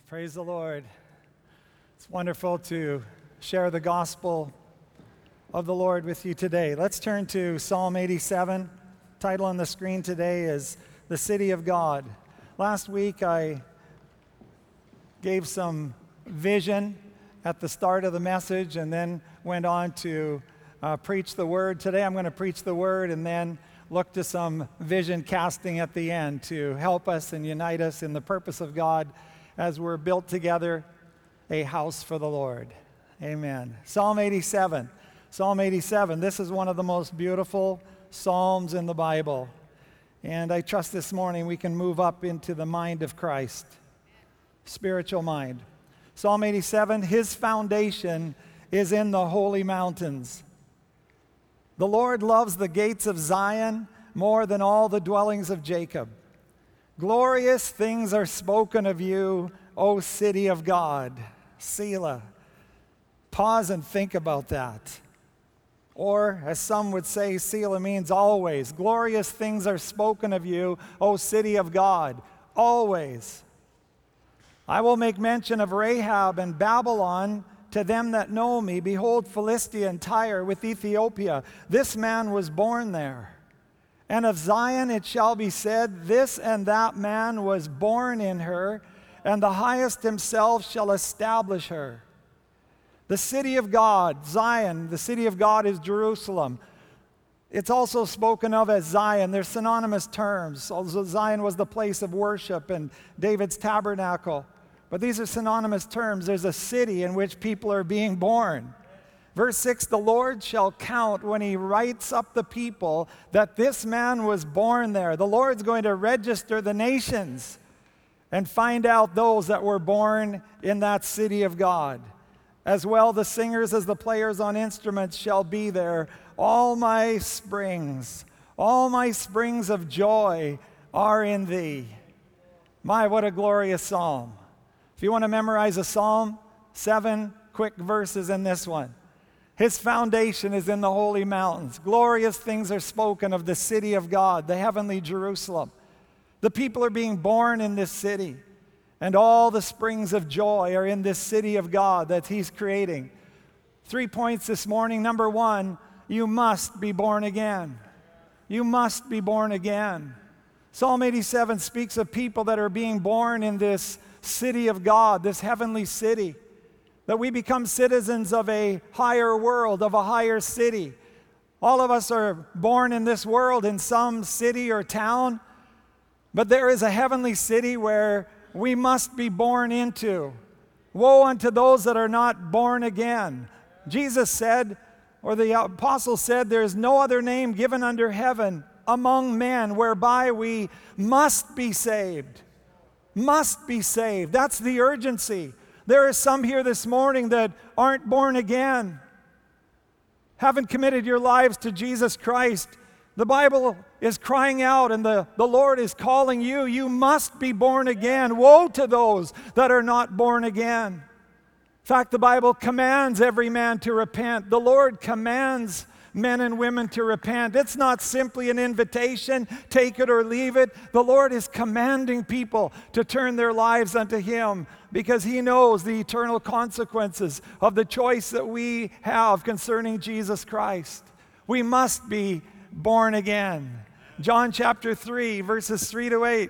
Praise the Lord. It's wonderful to share the gospel of the Lord with you today. Let's turn to Psalm 87. Title on the screen today is The City of God. Last week I gave some vision at the start of the message and then went on to preach the word. Today I'm going to preach the word and then look to some vision casting at the end to help us and unite us in the purpose of God as we're built together a house for the Lord. Amen. Psalm 87. Psalm 87. This is one of the most beautiful psalms in the Bible. And I trust this morning we can move up into the mind of Christ. Spiritual mind. Psalm 87. His foundation is in the holy mountains. The Lord loves the gates of Zion more than all the dwellings of Jacob. Glorious things are spoken of you, O city of God. Selah. Pause and think about that. Or, as some would say, Selah means always. Glorious things are spoken of you, O city of God. Always. I will make mention of Rahab and Babylon to them that know me. Behold, Philistia and Tyre with Ethiopia. This man was born there. And of Zion it shall be said, this and that man was born in her, and the highest himself shall establish her. The city of God, Zion, the city of God is Jerusalem. It's also spoken of as Zion. They're synonymous terms. Also, Zion was the place of worship and David's tabernacle. But these are synonymous terms. There's a city in which people are being born. Verse 6, the Lord shall count when he writes up the people that this man was born there. The Lord's going to register the nations and find out those that were born in that city of God. As well, the singers as the players on instruments shall be there. All my springs of joy are in thee. My, what a glorious psalm. If you want to memorize a psalm, 7 quick verses in this one. His foundation is in the holy mountains. Glorious things are spoken of the city of God, the heavenly Jerusalem. The people are being born in this city, and all the springs of joy are in this city of God that he's creating. 3 points this morning. Number 1, you must be born again. You must be born again. Psalm 87 speaks of people that are being born in this city of God, this heavenly city. That we become citizens of a higher world, of a higher city. All of us are born in this world in some city or town, but there is a heavenly city where we must be born into. Woe unto those that are not born again. Jesus said, or the apostle said, there is no other name given under heaven among men whereby we must be saved. Must be saved. That's the urgency. There are some here this morning that aren't born again, haven't committed your lives to Jesus Christ. The Bible is crying out and the Lord is calling you. You must be born again. Woe to those that are not born again. In fact, the Bible commands every man to repent. The Lord commands men and women to repent. It's not simply an invitation, take it or leave it. The Lord is commanding people to turn their lives unto him because he knows the eternal consequences of the choice that we have concerning Jesus Christ. We must be born again. John chapter 3, verses 3 to 8.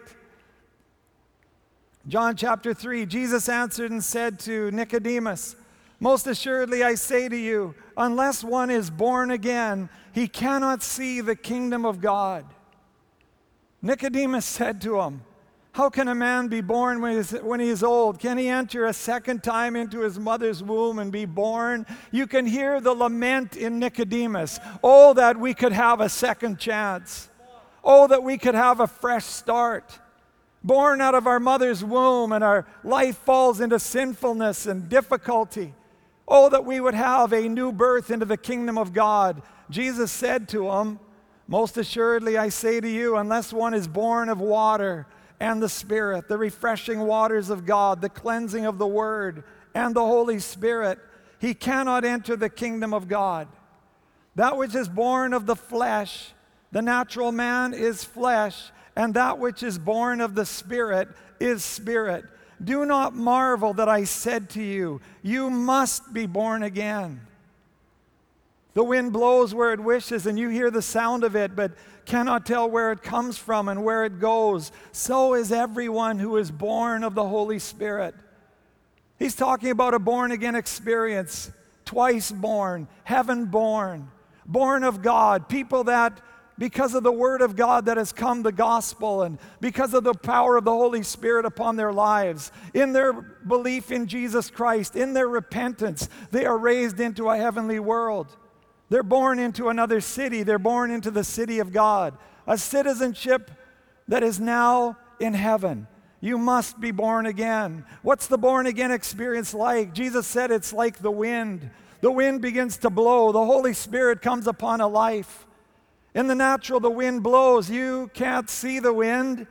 John chapter 3, Jesus answered and said to Nicodemus, most assuredly I say to you, unless one is born again, he cannot see the kingdom of God. Nicodemus said to him, how can a man be born when he is old? Can he enter a second time into his mother's womb and be born? You can hear the lament in Nicodemus. Oh, that we could have a second chance. Oh, that we could have a fresh start. Born out of our mother's womb and our life falls into sinfulness and difficulty. Oh, that we would have a new birth into the kingdom of God. Jesus said to him, most assuredly I say to you, unless one is born of water and the Spirit, the refreshing waters of God, the cleansing of the Word and the Holy Spirit, he cannot enter the kingdom of God. That which is born of the flesh, the natural man is flesh, and that which is born of the Spirit is spirit. Do not marvel that I said to you, you must be born again. The wind blows where it wishes, and you hear the sound of it, but cannot tell where it comes from and where it goes. So is everyone who is born of the Holy Spirit. He's talking about a born-again experience, twice born, heaven born, born of God, people that, because of the Word of God that has come, the gospel, and because of the power of the Holy Spirit upon their lives, in their belief in Jesus Christ, in their repentance, they are raised into a heavenly world. They're born into another city. They're born into the city of God, a citizenship that is now in heaven. You must be born again. What's the born again experience like? Jesus said it's like the wind. The wind begins to blow. The Holy Spirit comes upon a life. In the natural, the wind blows. You can't see the wind.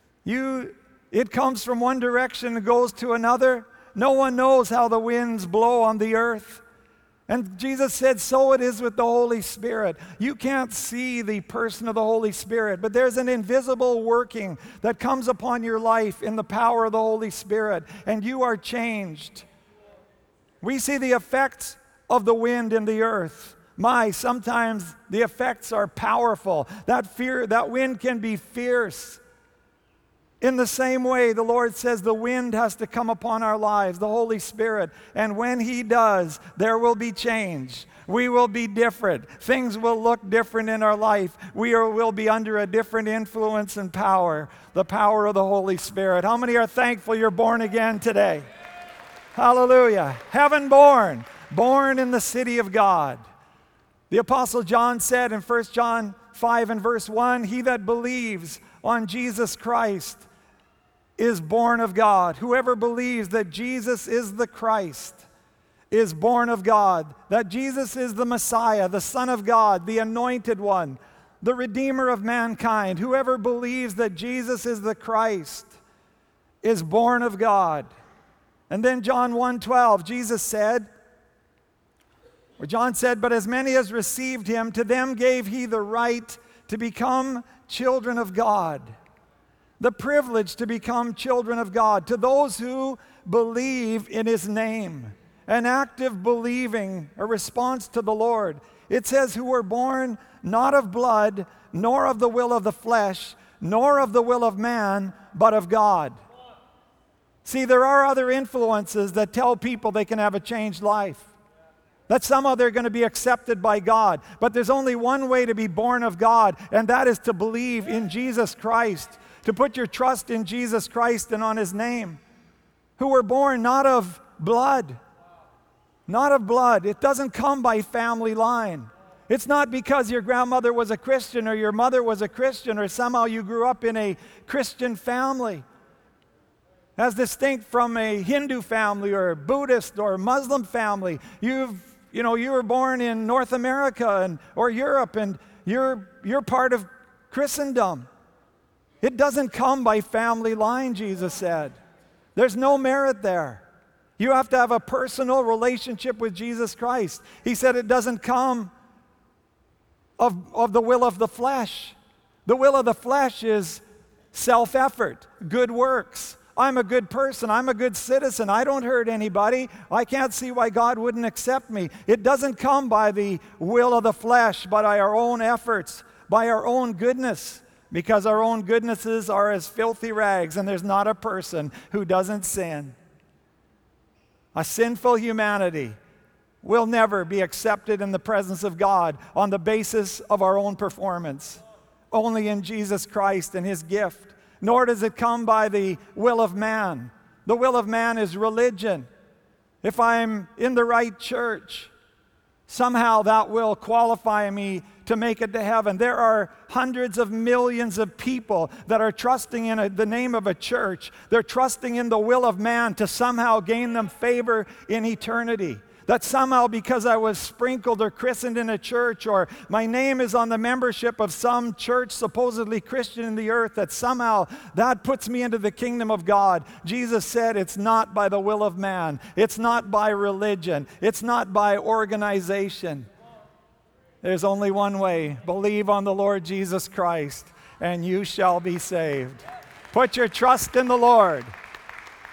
It comes from one direction and goes to another. No one knows how the winds blow on the earth. And Jesus said, so it is with the Holy Spirit. You can't see the person of the Holy Spirit, but there's an invisible working that comes upon your life in the power of the Holy Spirit, and you are changed. We see the effects of the wind in the earth. Sometimes the effects are powerful. That wind can be fierce. In the same way, the Lord says the wind has to come upon our lives, the Holy Spirit. And when He does, there will be change. We will be different. Things will look different in our life. We will be under a different influence and power, the power of the Holy Spirit. How many are thankful you're born again today? Hallelujah. Heaven born, born in the city of God. The Apostle John said in 1 John 5 and verse 1, he that believes on Jesus Christ is born of God. Whoever believes that Jesus is the Christ is born of God, that Jesus is the Messiah, the Son of God, the Anointed One, the Redeemer of mankind. Whoever believes that Jesus is the Christ is born of God. And then John 1:12, John said, but as many as received Him, to them gave He the right to become children of God. The privilege to become children of God, to those who believe in His name. An active believing, a response to the Lord. It says, who were born not of blood, nor of the will of the flesh, nor of the will of man, but of God. See, there are other influences that tell people they can have a changed life, that somehow they're going to be accepted by God. But there's only one way to be born of God, and that is to believe in Jesus Christ, to put your trust in Jesus Christ and on His name. Who were born not of blood. Not of blood. It doesn't come by family line. It's not because your grandmother was a Christian or your mother was a Christian or somehow you grew up in a Christian family, as distinct from a Hindu family or Buddhist or Muslim family. You were born in North America or Europe, and you're part of Christendom. It doesn't come by family line, Jesus said. There's no merit there. You have to have a personal relationship with Jesus Christ. He said it doesn't come of the will of the flesh. The will of the flesh is self-effort, good works. I'm a good person. I'm a good citizen. I don't hurt anybody. I can't see why God wouldn't accept me. It doesn't come by the will of the flesh, but by our own efforts, by our own goodness, because our own goodnesses are as filthy rags, and there's not a person who doesn't sin. A sinful humanity will never be accepted in the presence of God on the basis of our own performance, only in Jesus Christ and His gift. Nor does it come by the will of man. The will of man is religion. If I'm in the right church, somehow that will qualify me to make it to heaven. There are hundreds of millions of people that are trusting in the name of a church. They're trusting in the will of man to somehow gain them favor in eternity. That somehow because I was sprinkled or christened in a church, or my name is on the membership of some church supposedly Christian in the earth, that somehow that puts me into the kingdom of God. Jesus said it's not by the will of man. It's not by religion. It's not by organization. There's only one way. Believe on the Lord Jesus Christ, and you shall be saved. Put your trust in the Lord.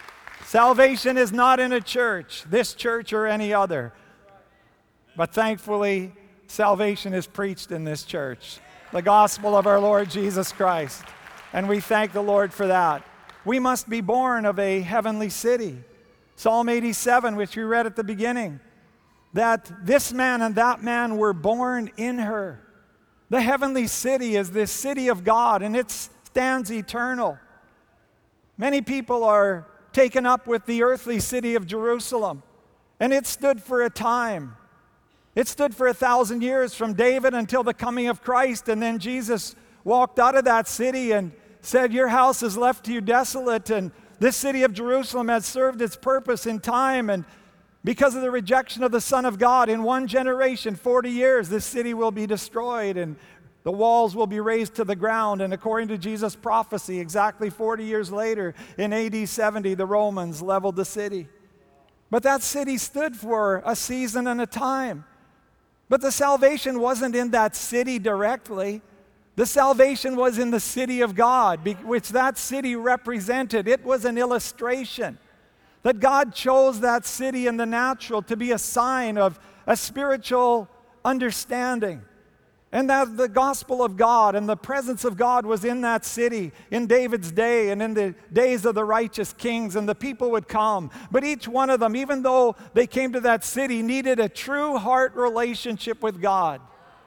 Salvation is not in a church, this church or any other. But thankfully, salvation is preached in this church, the gospel of our Lord Jesus Christ. And we thank the Lord for that. We must be born of a heavenly city. Psalm 87, which we read at the beginning, that this man and that man were born in her. The heavenly city is this city of God, and it stands eternal. Many people are taken up with the earthly city of Jerusalem, and it stood for a time. It stood for 1,000 years from David until the coming of Christ, and then Jesus walked out of that city and said, your house is left to you desolate, and this city of Jerusalem has served its purpose in time, and because of the rejection of the Son of God, in one generation, 40 years, this city will be destroyed, and the walls will be razed to the ground. And according to Jesus' prophecy, exactly 40 years later, in AD 70, the Romans leveled the city. But that city stood for a season and a time. But the salvation wasn't in that city directly. The salvation was in the city of God, which that city represented. It was an illustration that God chose that city in the natural to be a sign of a spiritual understanding. And that the gospel of God and the presence of God was in that city in David's day and in the days of the righteous kings, and the people would come. But each one of them, even though they came to that city, needed a true heart relationship with God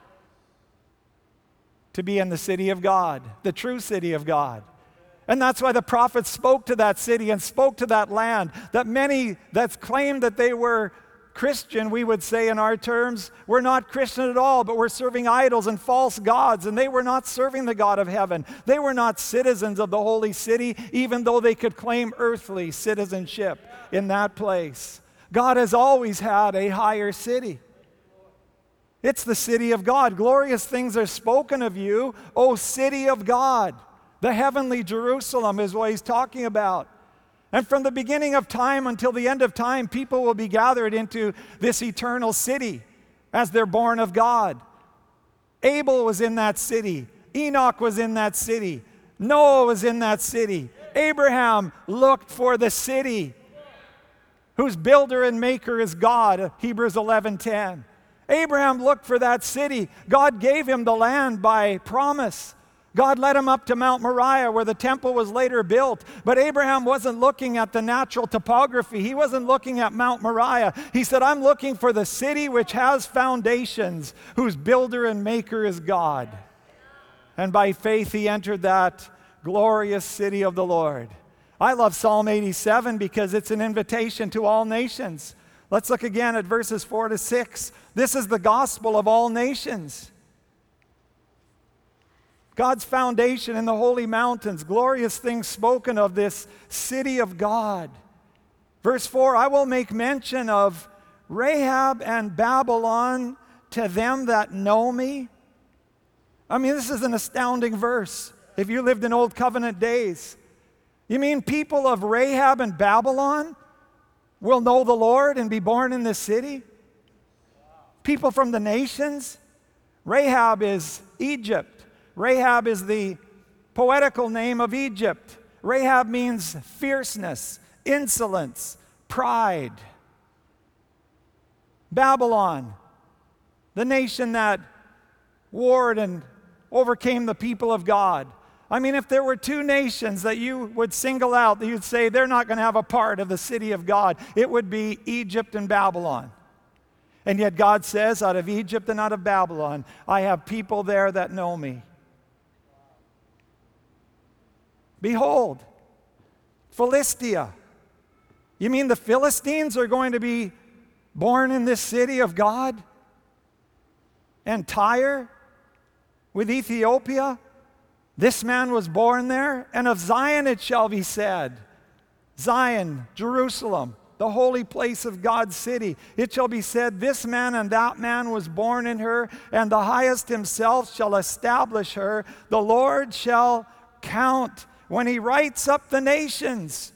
to be in the city of God, the true city of God. And that's why the prophets spoke to that city and spoke to that land, that many that claimed that they were Christian, we would say in our terms, were not Christian at all, but were serving idols and false gods, and they were not serving the God of heaven. They were not citizens of the holy city, even though they could claim earthly citizenship in that place. God has always had a higher city. It's the city of God. Glorious things are spoken of you, O city of God. The heavenly Jerusalem is what he's talking about. And from the beginning of time until the end of time, people will be gathered into this eternal city as they're born of God. Abel was in that city. Enoch was in that city. Noah was in that city. Abraham looked for the city whose builder and maker is God, Hebrews 11:10. Abraham looked for that city. God gave him the land by promise. God led him up to Mount Moriah where the temple was later built. But Abraham wasn't looking at the natural topography. He wasn't looking at Mount Moriah. He said, I'm looking for the city which has foundations, whose builder and maker is God. And by faith he entered that glorious city of the Lord. I love Psalm 87 because it's an invitation to all nations. Let's look again at verses 4 to 6. This is the gospel of all nations. God's foundation in the holy mountains, glorious things spoken of this city of God. Verse 4, I will make mention of Rahab and Babylon to them that know me. I mean, this is an astounding verse if you lived in Old Covenant days. You mean people of Rahab and Babylon will know the Lord and be born in this city? People from the nations? Rahab is Egypt. Rahab is the poetical name of Egypt. Rahab means fierceness, insolence, pride. Babylon, the nation that warred and overcame the people of God. I mean, if there were two nations that you would single out, that you'd say they're not going to have a part of the city of God, it would be Egypt and Babylon. And yet God says, out of Egypt and out of Babylon, I have people there that know me. Behold, Philistia. You mean the Philistines are going to be born in this city of God? And Tyre with Ethiopia? This man was born there. And of Zion it shall be said, Zion, Jerusalem, the holy place of God's city. It shall be said, this man and that man was born in her, and the highest himself shall establish her. The Lord shall count when he writes up the nations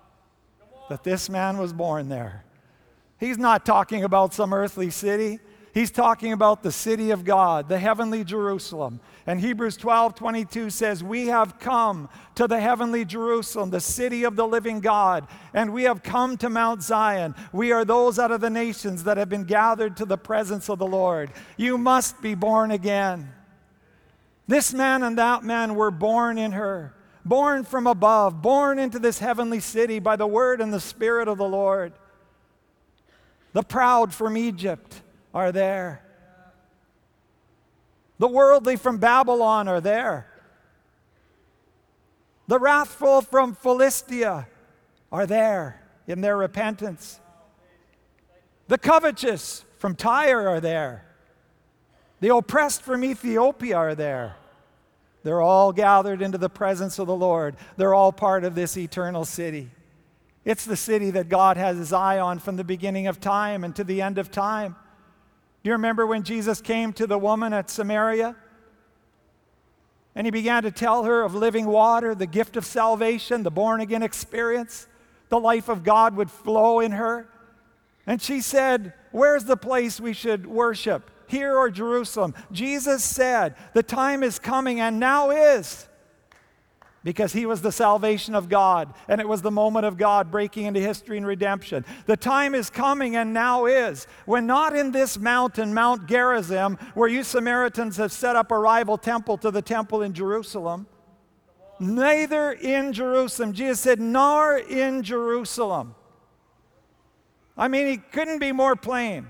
that this man was born there. He's not talking about some earthly city. He's talking about the city of God, the heavenly Jerusalem. And Hebrews 12:22 says, we have come to the heavenly Jerusalem, the city of the living God, and we have come to Mount Zion. We are those out of the nations that have been gathered to the presence of the Lord. You must be born again. This man and that man were born in her, born from above, born into this heavenly city by the word and the Spirit of the Lord. The proud from Egypt are there. The worldly from Babylon are there. The wrathful from Philistia are there in their repentance. The covetous from Tyre are there. The oppressed from Ethiopia are there. They're all gathered into the presence of the Lord. They're all part of this eternal city. It's the city that God has his eye on from the beginning of time and to the end of time. Do you remember when Jesus came to the woman at Samaria? And he began to tell her of living water, the gift of salvation, the born-again experience. The life of God would flow in her. And she said, where's the place we should worship? Here or Jerusalem? Jesus said, the time is coming and now is. Because he was the salvation of God, and it was the moment of God breaking into history and redemption. The time is coming and now is, when not in this mountain, Mount Gerizim, where you Samaritans have set up a rival temple to the temple in Jerusalem, neither in Jerusalem. Jesus said, nor in Jerusalem. I mean, he couldn't be more plain.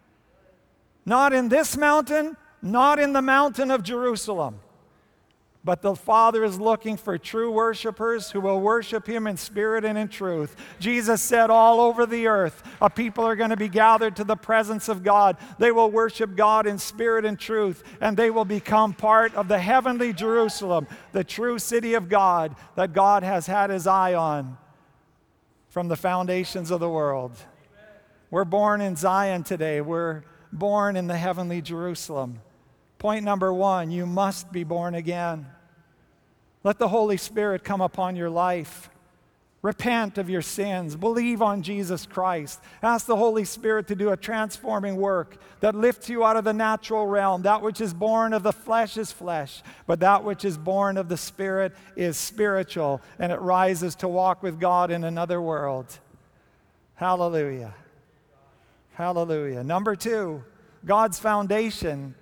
Not in this mountain, not in the mountain of Jerusalem. But the Father is looking for true worshipers who will worship him in spirit and in truth. Jesus said all over the earth, a people are going to be gathered to the presence of God. They will worship God in spirit and truth, and they will become part of the heavenly Jerusalem, the true city of God that God has had his eye on from the foundations of the world. We're born in Zion today. We're born in the heavenly Jerusalem. Point number one, you must be born again. Let the Holy Spirit come upon your life. Repent of your sins. Believe on Jesus Christ. Ask the Holy Spirit to do a transforming work that lifts you out of the natural realm. That which is born of the flesh is flesh, but that which is born of the Spirit is spiritual, and it rises to walk with God in another world. Hallelujah. Hallelujah. Number two, God's foundation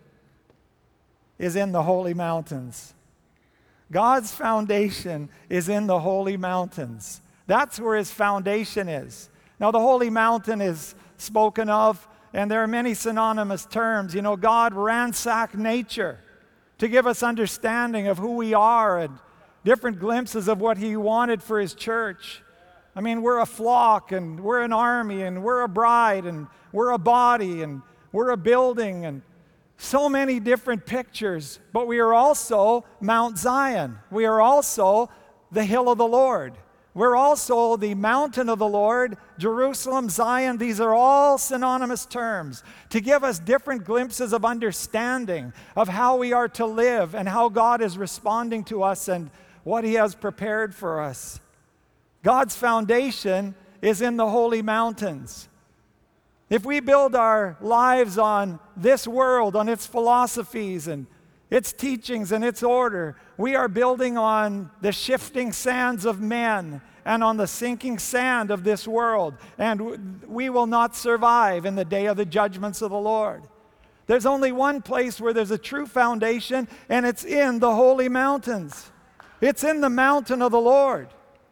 is in the holy mountains. God's foundation is in the holy mountains. That's where his foundation is. Now, the holy mountain is spoken of, and there are many synonymous terms. You know, God ransacked nature to give us understanding of who we are and different glimpses of what he wanted for his church. I mean, we're a flock, and we're an army, and we're a bride, and we're a body, and we're a building, and so many different pictures, but we are also Mount Zion. We are also the hill of the Lord. We're also the mountain of the Lord, Jerusalem, Zion. These are all synonymous terms to give us different glimpses of understanding of how we are to live and how God is responding to us and what he has prepared for us. God's foundation is in the holy mountains. If we build our lives on this world, on its philosophies and its teachings and its order, we are building on the shifting sands of men and on the sinking sand of this world, and we will not survive in the day of the judgments of the Lord. There's only one place where there's a true foundation, and it's in the holy mountains. It's in the mountain of the Lord.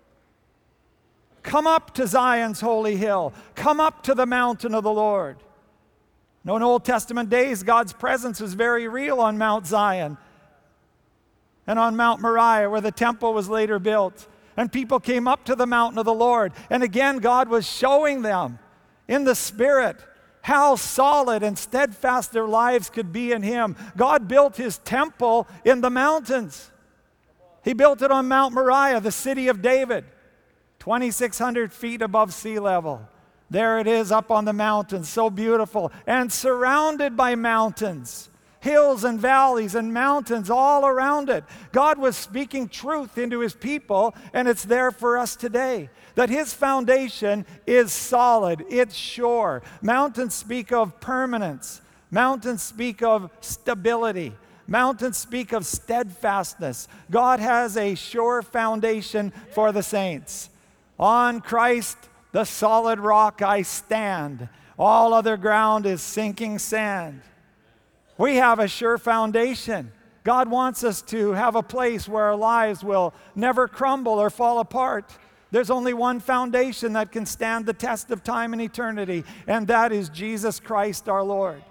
Come up to Zion's holy hill. Come up to the mountain of the Lord. Now, in Old Testament days, God's presence was very real on Mount Zion and on Mount Moriah, where the temple was later built. And people came up to the mountain of the Lord. And again, God was showing them in the Spirit how solid and steadfast their lives could be in him. God built his temple in the mountains. He built it on Mount Moriah, the city of David. 2,600 feet above sea level. There it is up on the mountain, so beautiful, and surrounded by mountains, hills and valleys and mountains all around it. God was speaking truth into his people, and it's there for us today, that his foundation is solid, it's sure. Mountains speak of permanence. Mountains speak of stability. Mountains speak of steadfastness. God has a sure foundation for the saints. On Christ, the solid rock, I stand. All other ground is sinking sand. We have a sure foundation. God wants us to have a place where our lives will never crumble or fall apart. There's only one foundation that can stand the test of time and eternity, and that is Jesus Christ our Lord.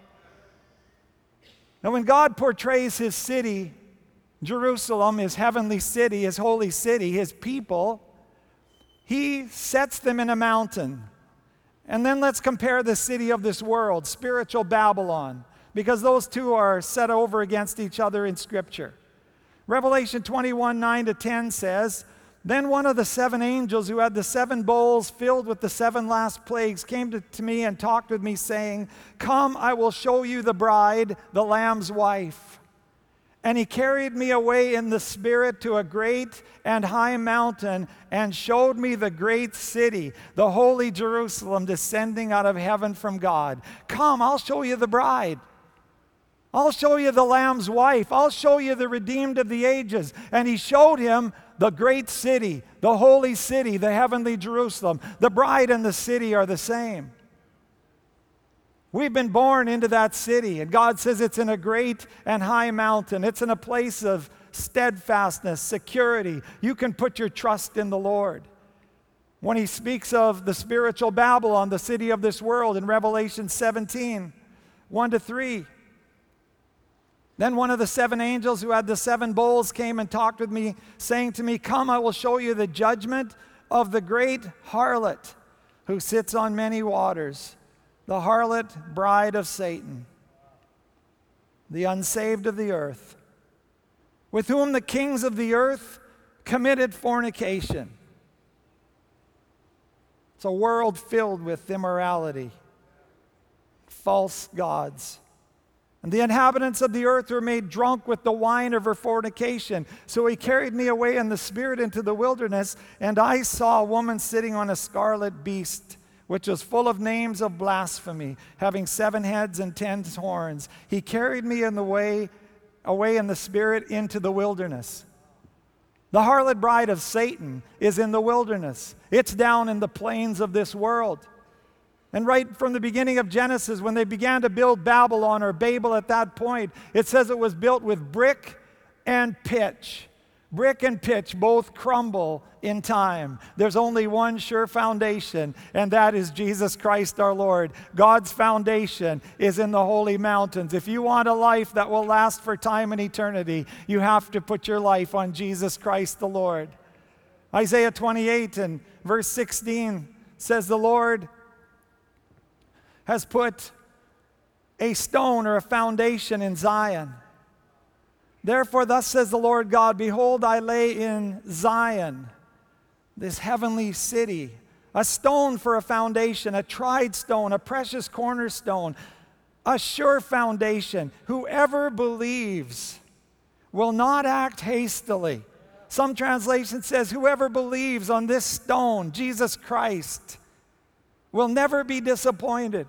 Now, when God portrays his city, Jerusalem, his heavenly city, his holy city, his people, he sets them in a mountain. And then let's compare the city of this world, spiritual Babylon, because those two are set over against each other in Scripture. Revelation 21, 9-10 says, "Then one of the 7 angels who had the 7 bowls filled with the 7 last plagues came to me and talked with me, saying, 'Come, I will show you the bride, the Lamb's wife.' And he carried me away in the Spirit to a great and high mountain and showed me the great city, the holy Jerusalem, descending out of heaven from God." Come, I'll show you the bride. I'll show you the Lamb's wife. I'll show you the redeemed of the ages. And he showed him the great city, the holy city, the heavenly Jerusalem. The bride and the city are the same. We've been born into that city, and God says it's in a great and high mountain. It's in a place of steadfastness, security. You can put your trust in the Lord. When he speaks of the spiritual Babylon, the city of this world, in Revelation 17, 1-3, "Then one of the 7 angels who had the 7 bowls came and talked with me, saying to me, 'Come, I will show you the judgment of the great harlot who sits on many waters, the harlot bride of Satan, the unsaved of the earth, with whom the kings of the earth committed fornication.'" It's a world filled with immorality, false gods. "And the inhabitants of the earth were made drunk with the wine of her fornication. So he carried me away in the Spirit into the wilderness, and I saw a woman sitting on a scarlet beast, which was full of names of blasphemy, having 7 heads and 10 horns. He carried me away in the Spirit into the wilderness." The harlot bride of Satan is in the wilderness. It's down in the plains of this world. And right from the beginning of Genesis, when they began to build Babylon, or Babel at that point, it says it was built with brick and pitch. Brick and pitch both crumble in time. There's only one sure foundation, and that is Jesus Christ our Lord. God's foundation is in the holy mountains. If you want a life that will last for time and eternity, you have to put your life on Jesus Christ the Lord. Isaiah 28 and verse 16 says, "The Lord has put a stone or a foundation in Zion. Therefore, thus says the Lord God, behold, I lay in Zion, this heavenly city, a stone for a foundation, a tried stone, a precious cornerstone, a sure foundation. Whoever believes will not act hastily." Some translation says, whoever believes on this stone, Jesus Christ, will never be disappointed.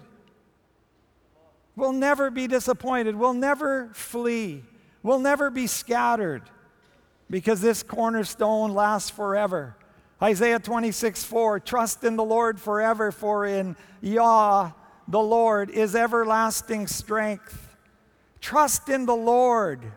Will never be disappointed. Will never flee. Will never be scattered, because this cornerstone lasts forever. Isaiah 26:4, "Trust in the Lord forever, for in Yah, the Lord, is everlasting strength." Trust in the Lord,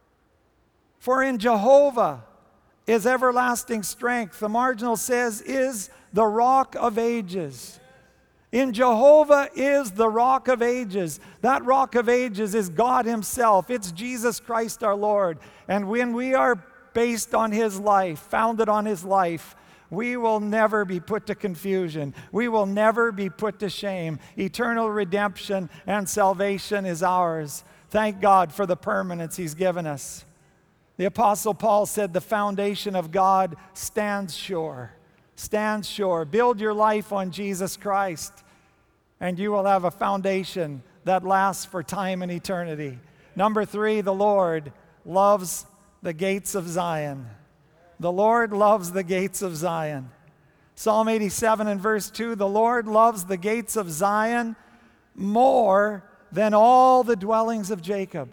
for in Jehovah is everlasting strength. The marginal says, is the rock of ages. In Jehovah is the rock of ages. That rock of ages is God himself. It's Jesus Christ our Lord. And when we are based on his life, founded on his life, we will never be put to confusion. We will never be put to shame. Eternal redemption and salvation is ours. Thank God for the permanence he's given us. The Apostle Paul said the foundation of God stands sure. Stand sure. Build your life on Jesus Christ, and you will have a foundation that lasts for time and eternity. Number 3, the Lord loves the gates of Zion. The Lord loves the gates of Zion. Psalm 87 and verse 2, "The Lord loves the gates of Zion more than all the dwellings of Jacob.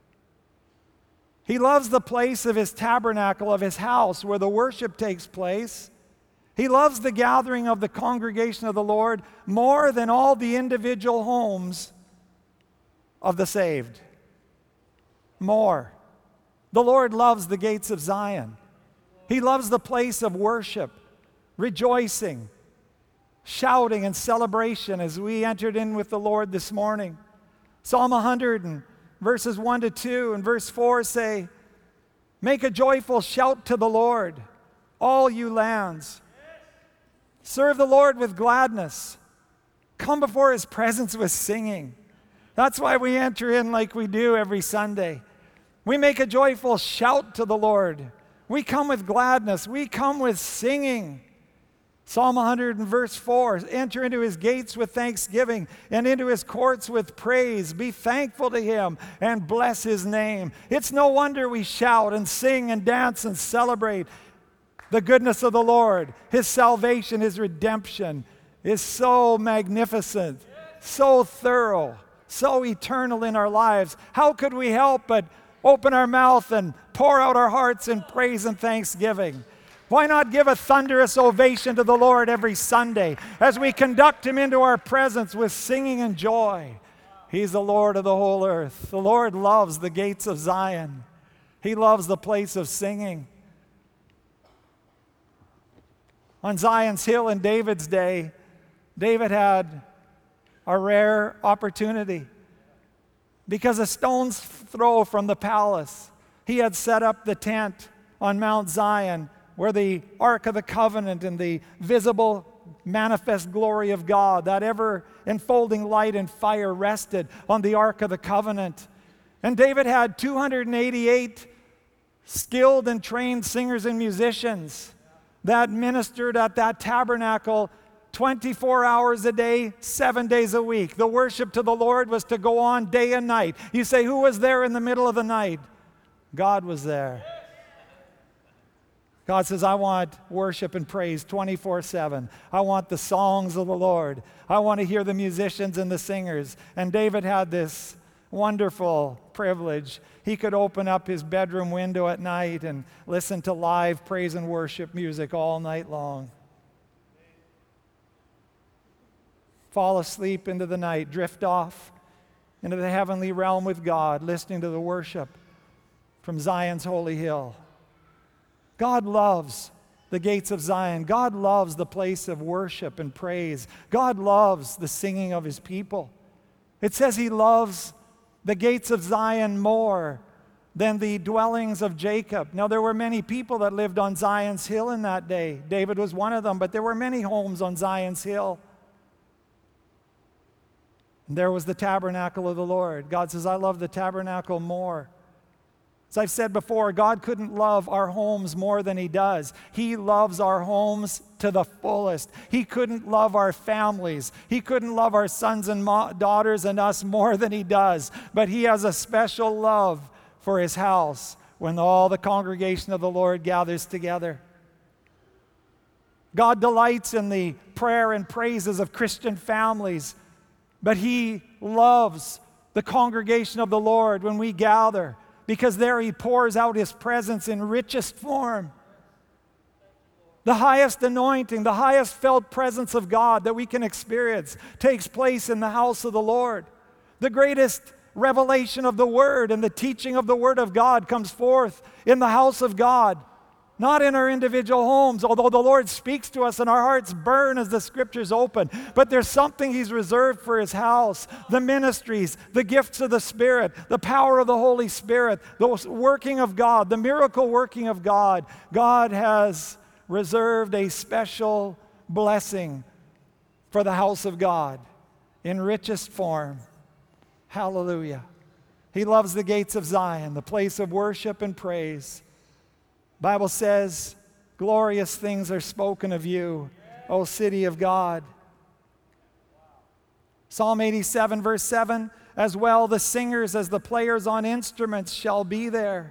He loves the place of his tabernacle, of his house, where the worship takes place. He loves the gathering of the congregation of the Lord more than all the individual homes of the saved. More. The Lord loves the gates of Zion. He loves the place of worship, rejoicing, shouting, and celebration as we entered in with the Lord this morning. Psalm 100 and verses 1 to 2 and verse 4 say, "Make a joyful shout to the Lord, all you lands. Serve the Lord with gladness. Come before his presence with singing." That's why we enter in like we do every Sunday. We make a joyful shout to the Lord. We come with gladness. We come with singing. Psalm 100 and verse 4, "Enter into his gates with thanksgiving and into his courts with praise. Be thankful to him and bless his name." It's no wonder we shout and sing and dance and celebrate the goodness of the Lord. His salvation, his redemption is so magnificent, so thorough, so eternal in our lives. How could we help but open our mouth and pour out our hearts in praise and thanksgiving? Why not give a thunderous ovation to the Lord every Sunday as we conduct him into our presence with singing and joy? He's the Lord of the whole earth. The Lord loves the gates of Zion. He loves the place of singing. On Zion's hill in David's day, David had a rare opportunity. Because a stone's throw from the palace, he had set up the tent on Mount Zion where the Ark of the Covenant and the visible manifest glory of God, that ever-enfolding light and fire, rested on the Ark of the Covenant. And David had 288 skilled and trained singers and musicians that ministered at that tabernacle 24 hours a day, 7 days a week. The worship to the Lord was to go on day and night. You say, who was there in the middle of the night? God was there. God says, I want worship and praise 24/7. I want the songs of the Lord. I want to hear the musicians and the singers. And David had this wonderful privilege. He could open up his bedroom window at night and listen to live praise and worship music all night long. Fall asleep into the night, drift off into the heavenly realm with God, listening to the worship from Zion's holy hill. God loves the gates of Zion. God loves the place of worship and praise. God loves the singing of his people. It says he loves the gates of Zion more than the dwellings of Jacob. Now, there were many people that lived on Zion's hill in that day. David was one of them, but there were many homes on Zion's hill. And there was the tabernacle of the Lord. God says, I love the tabernacle more. As I've said before, God couldn't love our homes more than he does. He loves our homes to the fullest. He couldn't love our families. He couldn't love our sons and daughters and us more than he does. But he has a special love for his house when all the congregation of the Lord gathers together. God delights in the prayer and praises of Christian families, but he loves the congregation of the Lord when we gather, because there he pours out his presence in richest form. The highest anointing, the highest felt presence of God that we can experience takes place in the house of the Lord. The greatest revelation of the Word and the teaching of the Word of God comes forth in the house of God, not in our individual homes, although the Lord speaks to us and our hearts burn as the Scriptures open. But there's something he's reserved for his house: the ministries, the gifts of the Spirit, the power of the Holy Spirit, the working of God, the miracle working of God. God has reserved a special blessing for the house of God in richest form. Hallelujah. He loves the gates of Zion, the place of worship and praise. Bible says, glorious things are spoken of you, O city of God. Psalm 87, verse 7, as well the singers as the players on instruments shall be there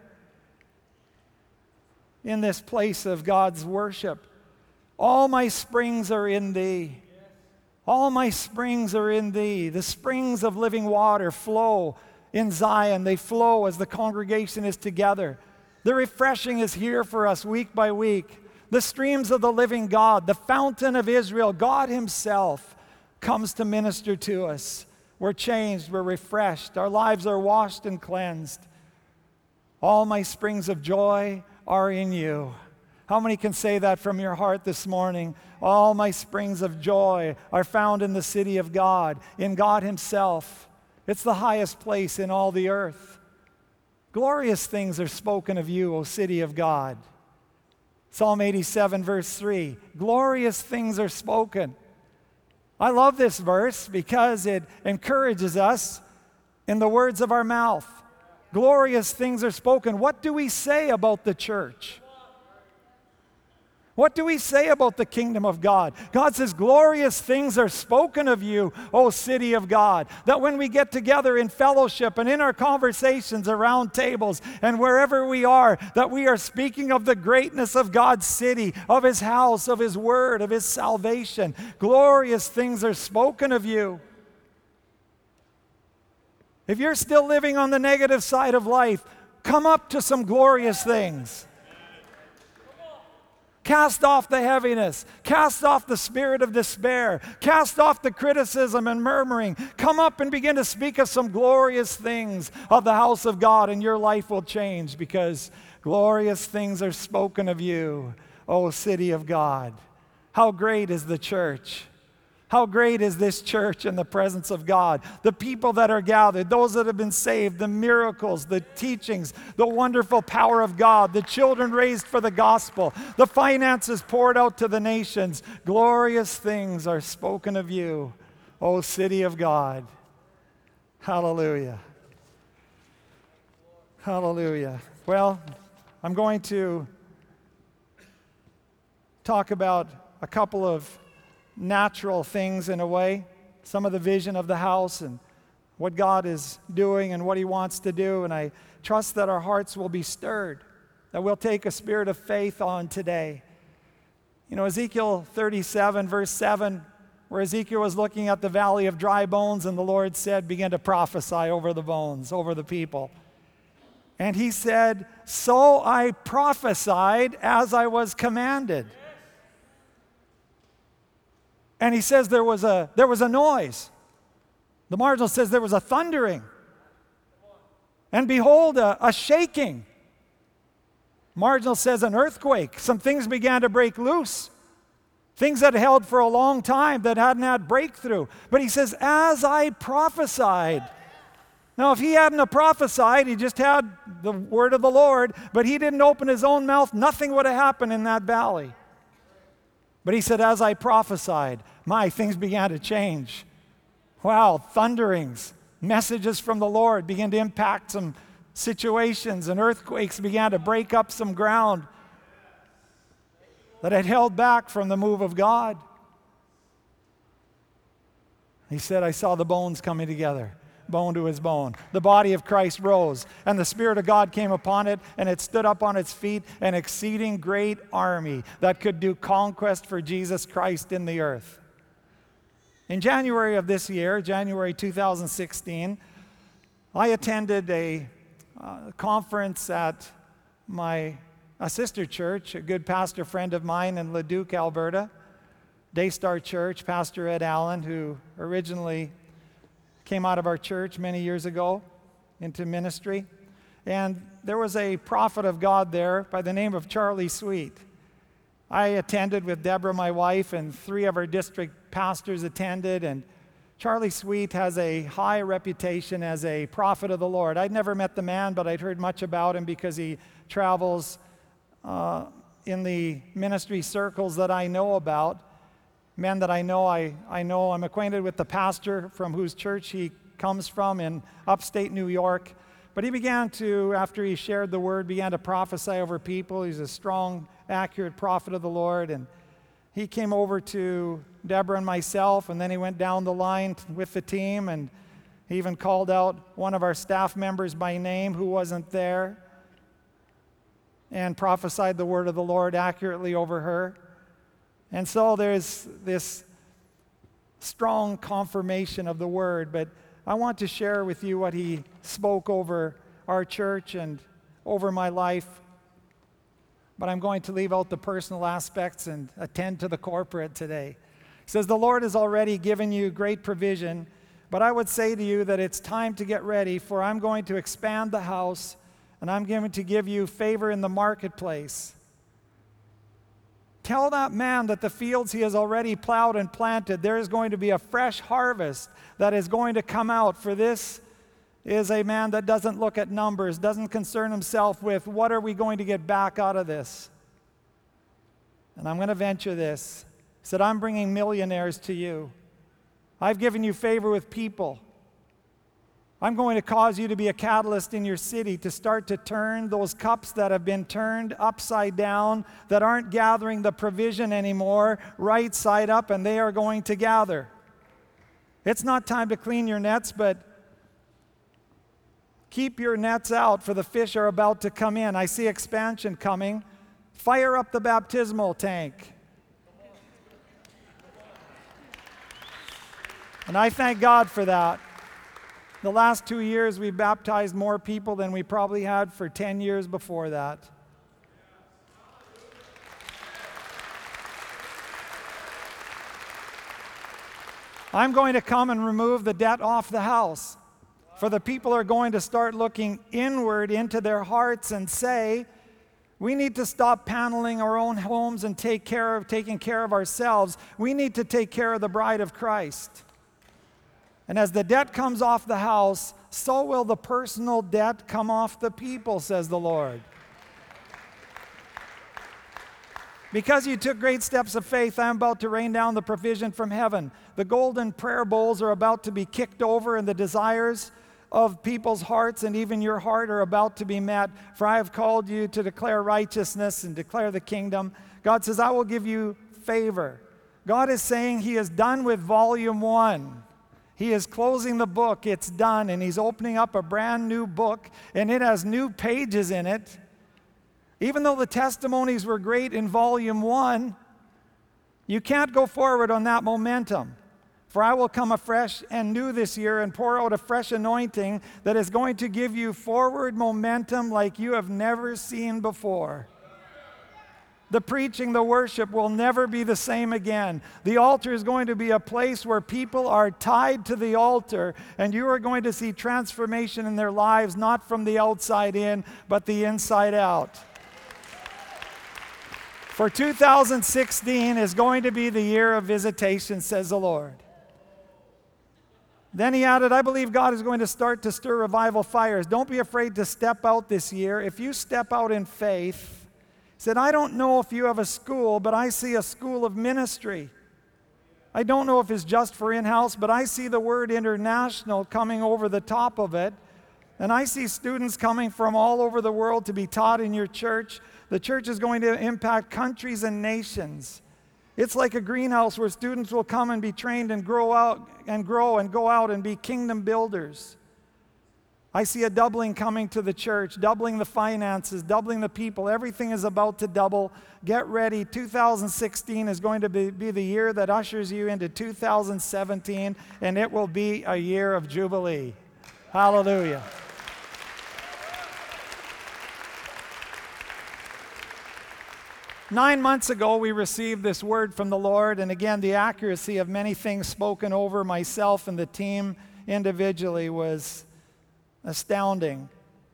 in this place of God's worship. All my springs are in thee. All my springs are in thee. The springs of living water flow in Zion. They flow as the congregation is together. The refreshing is here for us week by week. The streams of the living God, the fountain of Israel, God himself comes to minister to us. We're changed, we're refreshed, our lives are washed and cleansed. All my springs of joy are in you. How many can say that from your heart this morning? All my springs of joy are found in the city of God, in God himself. It's the highest place in all the earth. Glorious things are spoken of you, O city of God. Psalm 87, verse 3. Glorious things are spoken. I love this verse because it encourages us in the words of our mouth. Glorious things are spoken. What do we say about the church? What do we say about the kingdom of God? God says, glorious things are spoken of you, O city of God. That when we get together in fellowship and in our conversations around tables and wherever we are, that we are speaking of the greatness of God's city, of his house, of his word, of his salvation. Glorious things are spoken of you. If you're still living on the negative side of life, come up to some glorious things. Cast off the heaviness. Cast off the spirit of despair. Cast off the criticism and murmuring. Come up and begin to speak of some glorious things of the house of God, and your life will change because glorious things are spoken of you, O city of God. How great is the church! How great is this church in the presence of God? The people that are gathered, those that have been saved, the miracles, the teachings, the wonderful power of God, the children raised for the gospel, the finances poured out to the nations. Glorious things are spoken of you, O city of God. Hallelujah. Hallelujah. Well, I'm going to talk about a couple of natural things in a way, some of the vision of the house and what God is doing and what he wants to do. And I trust that our hearts will be stirred, that we'll take a spirit of faith on today. You know, Ezekiel 37, verse 7, where Ezekiel was looking at the valley of dry bones, and the Lord said, begin to prophesy over the bones, over the people. And he said, so I prophesied as I was commanded. And he says there was a noise. The marginal says there was a thundering. And behold, a shaking. Marginal says an earthquake. Some things began to break loose. Things that held for a long time that hadn't had breakthrough. But he says, as I prophesied. Now, if he hadn't prophesied, he just had the word of the Lord, but he didn't open his own mouth, nothing would have happened in that valley. But he said, as I prophesied, things began to change. Wow, thunderings, messages from the Lord began to impact some situations, and earthquakes began to break up some ground that had held back from the move of God. He said, I saw the bones coming together, bone to his bone. The body of Christ rose, and the Spirit of God came upon it, and it stood up on its feet, an exceeding great army that could do conquest for Jesus Christ in the earth. In January of this year, January 2016, I attended a conference at a sister church, a good pastor friend of mine in Leduc, Alberta, Daystar Church, Pastor Ed Allen, who originally came out of our church many years ago into ministry. And there was a prophet of God there by the name of Charlie Sweet. I attended with Deborah, my wife, and 3 of our district pastors attended. And Charlie Sweet has a high reputation as a prophet of the Lord. I'd never met the man, but I'd heard much about him because he travels in the ministry circles that I know about. Men that I know, I'm acquainted with the pastor from whose church he comes from in upstate New York. But he began to, after he shared the word, began to prophesy over people. He's a strong, accurate prophet of the Lord. And he came over to Deborah and myself, and then he went down the line with the team, and he even called out one of our staff members by name who wasn't there and prophesied the word of the Lord accurately over her. And so there's this strong confirmation of the word, but I want to share with you what he spoke over our church and over my life. But I'm going to leave out the personal aspects and attend to the corporate today. He says, the Lord has already given you great provision, but I would say to you that it's time to get ready, for I'm going to expand the house, and I'm going to give you favor in the marketplace. Tell that man that the fields he has already plowed and planted, there is going to be a fresh harvest that is going to come out. For this is a man that doesn't look at numbers, doesn't concern himself with what are we going to get back out of this. And I'm going to venture this. He said, I'm bringing millionaires to you. I've given you favor with people. I'm going to cause you to be a catalyst in your city to start to turn those cups that have been turned upside down, that aren't gathering the provision anymore, right side up, and they are going to gather. It's not time to clean your nets, but keep your nets out, for the fish are about to come in. I see expansion coming. Fire up the baptismal tank. And I thank God for that. The last 2 years, we've baptized more people than we probably had for 10 years before that. I'm going to come and remove the debt off the house. For the people are going to start looking inward into their hearts and say, we need to stop paneling our own homes and taking care of ourselves. We need to take care of the bride of Christ. And as the debt comes off the house, so will the personal debt come off the people, says the Lord. Because you took great steps of faith, I am about to rain down the provision from heaven. The golden prayer bowls are about to be kicked over, and the desires of people's hearts and even your heart are about to be met. For I have called you to declare righteousness and declare the kingdom. God says, I will give you favor. God is saying he is done with volume 1. He is closing the book. It's done. And he's opening up a brand new book, and it has new pages in it. Even though the testimonies were great in volume 1, you can't go forward on that momentum. For I will come afresh and new this year and pour out a fresh anointing that is going to give you forward momentum like you have never seen before. The preaching, the worship will never be the same again. The altar is going to be a place where people are tied to the altar, and you are going to see transformation in their lives, not from the outside in, but the inside out. For 2016 is going to be the year of visitation, says the Lord. Then he added, I believe God is going to start to stir revival fires. Don't be afraid to step out this year. If you step out in faith, he said, I don't know if you have a school, but I see a school of ministry. I don't know if it's just for in-house, but I see the word international coming over the top of it. And I see students coming from all over the world to be taught in your church. The church is going to impact countries and nations. It's like a greenhouse where students will come and be trained and grow and go out and be kingdom builders. I see a doubling coming to the church, doubling the finances, doubling the people. Everything is about to double. Get ready. 2016 is going to be the year that ushers you into 2017, and it will be a year of jubilee. Hallelujah. Nine months ago, we received this word from the Lord, and again, the accuracy of many things spoken over myself and the team individually was astounding.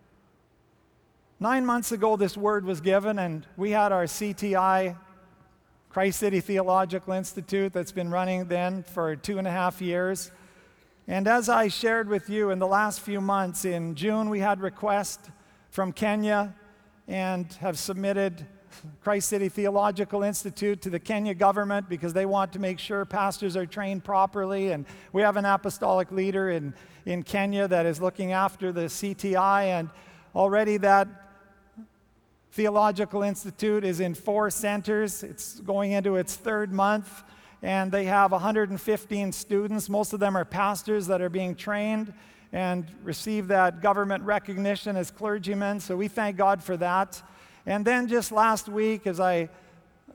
9 months ago, this word was given, and we had our CTI, Christ City Theological Institute, that's been running then for 2.5 years. And as I shared with you in the last few months, in June, we had requests from Kenya and have submitted Christ City Theological Institute to the Kenya government because they want to make sure pastors are trained properly. And we have an apostolic leader in Kenya that is looking after the CTI, and already that Theological Institute is in 4 centers. It's going into its 3rd month, and they have 115 students. Most of them are pastors that are being trained and receive that government recognition as clergymen, so we thank God for that. And then just last week, as I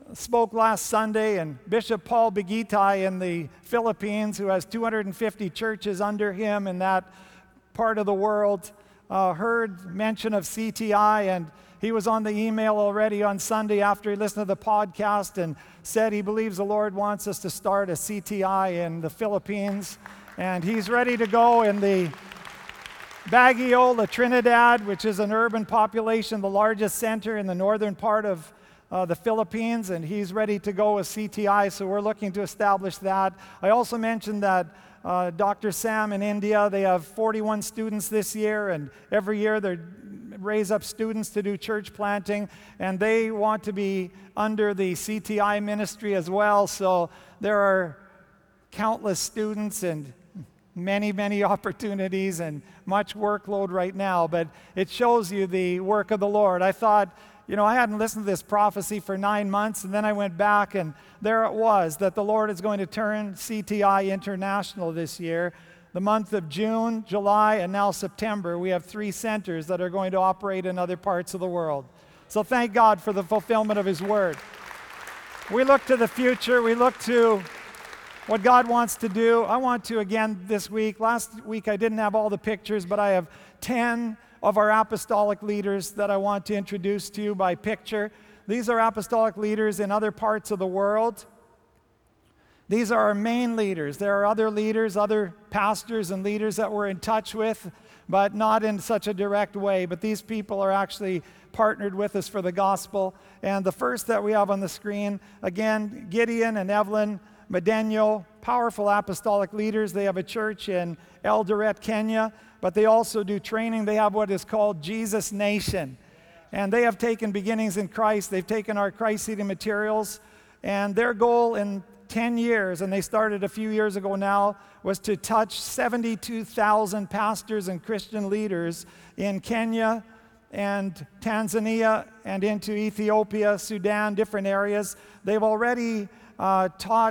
spoke last Sunday, and Bishop Paul Bigitai in the Philippines, who has 250 churches under him in that part of the world, heard mention of CTI, and he was on the email already on Sunday after he listened to the podcast and said he believes the Lord wants us to start a CTI in the Philippines, and he's ready to go in the Baguio, La Trinidad, which is an urban population, the largest center in the northern part of the Philippines, and he's ready to go with CTI, so we're looking to establish that. I also mentioned that Dr. Sam in India, they have 41 students this year, and every year they raise up students to do church planting, and they want to be under the CTI ministry as well, so there are countless students and many opportunities and much workload right now, but it shows you the work of the Lord. I thought, I hadn't listened to this prophecy for 9 months, and then I went back, and there it was, that the Lord is going to turn CTI international this year. The month of June, July, and now September, we have 3 centers that are going to operate in other parts of the world. So thank God for the fulfillment of His Word. We look to the future. We look to what God wants to do. I want to, again, this week. Last week I didn't have all the pictures, but I have 10 of our apostolic leaders that I want to introduce to you by picture. These are apostolic leaders in other parts of the world. These are our main leaders. There are other leaders, other pastors and leaders that we're in touch with, but not in such a direct way. But these people are actually partnered with us for the gospel. And the first that we have on the screen, again, Gideon and Evelyn Medeno, powerful apostolic leaders. They have a church in Eldoret, Kenya, but they also do training. They have what is called Jesus Nation. And they have taken Beginnings in Christ. They've taken our Christ Seeding materials. And their goal in 10 years, and they started a few years ago now, was to touch 72,000 pastors and Christian leaders in Kenya and Tanzania and into Ethiopia, Sudan, different areas. They've already taught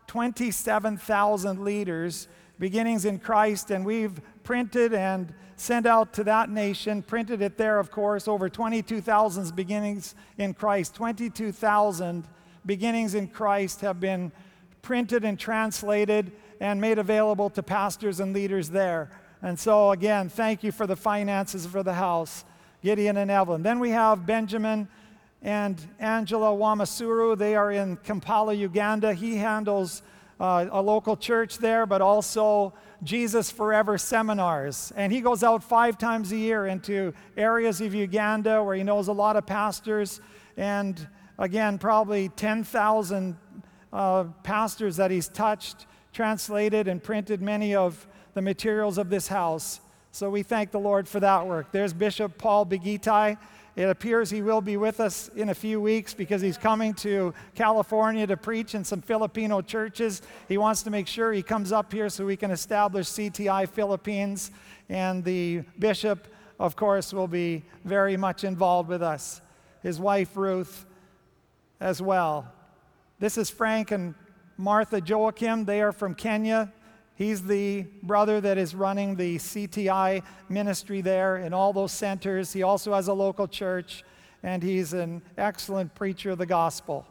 27,000 leaders Beginnings in Christ, and we've printed and sent out to that nation, printed it there, of course, over 22,000 Beginnings in Christ. 22,000 Beginnings in Christ have been printed and translated and made available to pastors and leaders there. And so, again, thank you for the finances for the house, Gideon and Evelyn. Then we have Benjamin and Angela Wamasuru. They are in Kampala, Uganda. He handles a local church there, but also Jesus Forever seminars. And he goes out 5 times a year into areas of Uganda where he knows a lot of pastors, and again, probably 10,000 pastors that he's touched, translated, and printed many of the materials of this house. So we thank the Lord for that work. There's Bishop Paul Bigitai. It appears he will be with us in a few weeks because he's coming to California to preach in some Filipino churches. He wants to make sure he comes up here so we can establish CTI Philippines. And the bishop, of course, will be very much involved with us. His wife, Ruth, as well. This is Frank and Martha Joachim. They are from Kenya. He's the brother that is running the CTI ministry there in all those centers. He also has a local church, and he's an excellent preacher of the gospel.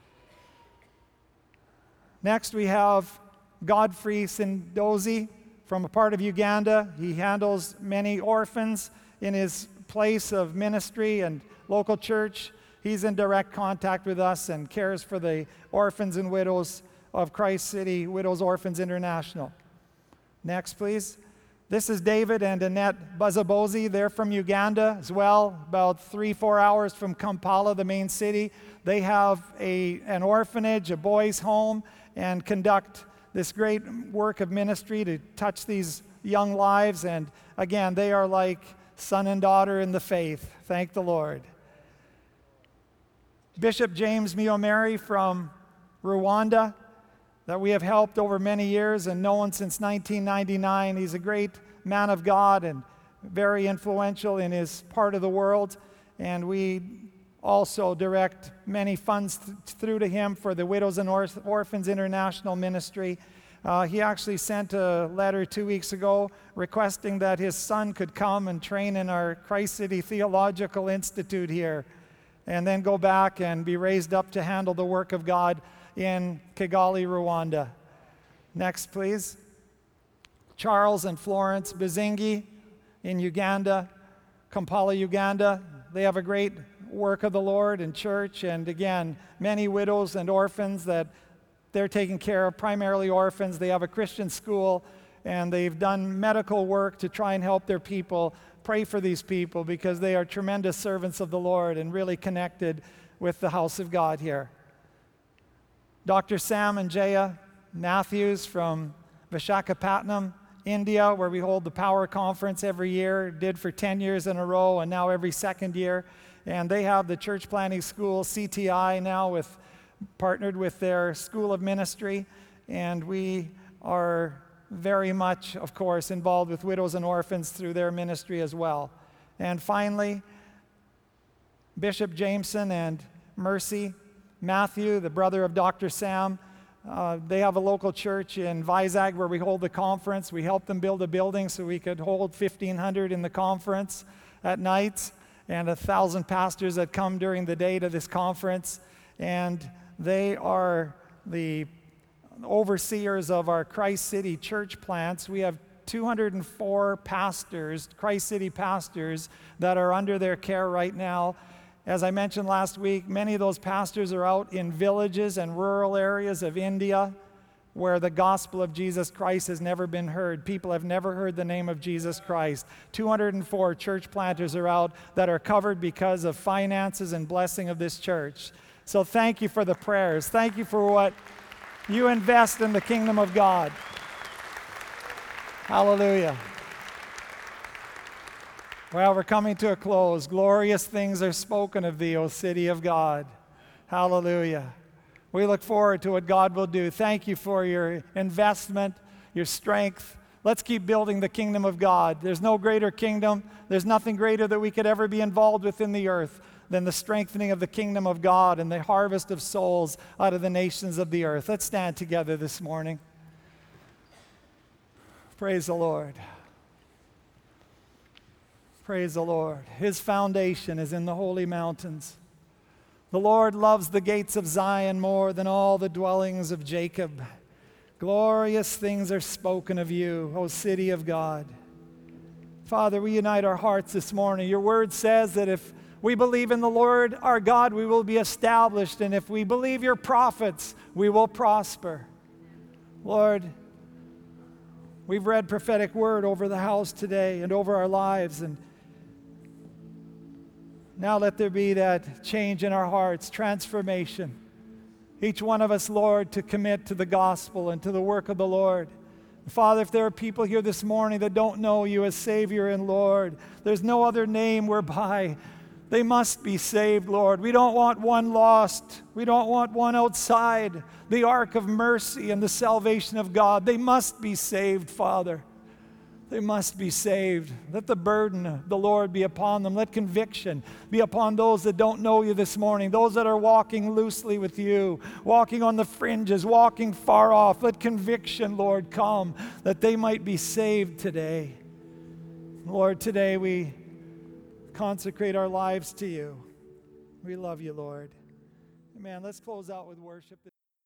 Next, we have Godfrey Sindozi from a part of Uganda. He handles many orphans in his place of ministry and local church. He's in direct contact with us and cares for the orphans and widows of Christ City Widows Orphans International. Next, please. This is David and Annette Bazabozi. They're from Uganda as well, about 3-4 hours from Kampala, the main city. They have an orphanage, a boys' home, and conduct this great work of ministry to touch these young lives. And again, they are like son and daughter in the faith. Thank the Lord. Bishop James Miomeri from Rwanda, that we have helped over many years and known since 1999. He's a great man of God and very influential in his part of the world. And we also direct many funds through to him for the Widows and Orphans International Ministry. He actually sent a letter 2 weeks ago requesting that his son could come and train in our Christ City Theological Institute here. and then go back and be raised up to handle the work of God in Kigali, Rwanda. Next, please. Charles and Florence Bizingi in Uganda, Kampala, Uganda. They have a great work of the Lord in church, and again, many widows and orphans that they're taking care of, primarily orphans. They have a Christian school, and they've done medical work to try and help their people. Pray for these people because they are tremendous servants of the Lord and really connected with the house of God here. Dr. Sam and Jaya Matthews from Visakhapatnam, India, where we hold the Power Conference every year, did for 10 years in a row and now every second year. And they have the church planting school, CTI, now partnered with their School of Ministry. And we are very much, of course, involved with widows and orphans through their ministry as well. And finally, Bishop Jameson and Mercy Matthew, the brother of Dr. Sam, they have a local church in Vizag where we hold the conference. We helped them build a building so we could hold 1,500 in the conference at night, and 1,000 pastors that come during the day to this conference. And they are the overseers of our Christ City church plants. We have 204 pastors, Christ City pastors, that are under their care right now. As I mentioned last week, many of those pastors are out in villages and rural areas of India where the gospel of Jesus Christ has never been heard. People have never heard the name of Jesus Christ. 204 church planters are out that are covered because of finances and blessing of this church. So thank you for the prayers. Thank you for what you invest in the kingdom of God. Hallelujah. Well, we're coming to a close. Glorious things are spoken of thee, O city of God. Hallelujah. We look forward to what God will do. Thank you for your investment, your strength. Let's keep building the kingdom of God. There's no greater kingdom. There's nothing greater that we could ever be involved with in the earth than the strengthening of the kingdom of God and the harvest of souls out of the nations of the earth. Let's stand together this morning. Praise the Lord. Praise the Lord. His foundation is in the holy mountains. The Lord loves the gates of Zion more than all the dwellings of Jacob. Glorious things are spoken of you, O city of God. Father, we unite our hearts this morning. Your word says that if we believe in the Lord our God, we will be established. And if we believe your prophets, we will prosper. Lord, we've read prophetic word over the house today and over our lives. And now let there be that change in our hearts, transformation. Each one of us, Lord, to commit to the gospel and to the work of the Lord. Father, if there are people here this morning that don't know you as Savior and Lord, there's no other name whereby they must be saved, Lord. We don't want one lost. We don't want one outside the ark of mercy and the salvation of God. They must be saved, Father. They must be saved. Let the burden of the Lord be upon them. Let conviction be upon those that don't know you this morning, those that are walking loosely with you, walking on the fringes, walking far off. Let conviction, Lord, come that they might be saved today. Lord, today we consecrate our lives to you. We love you, Lord. Amen. Let's close out with worship.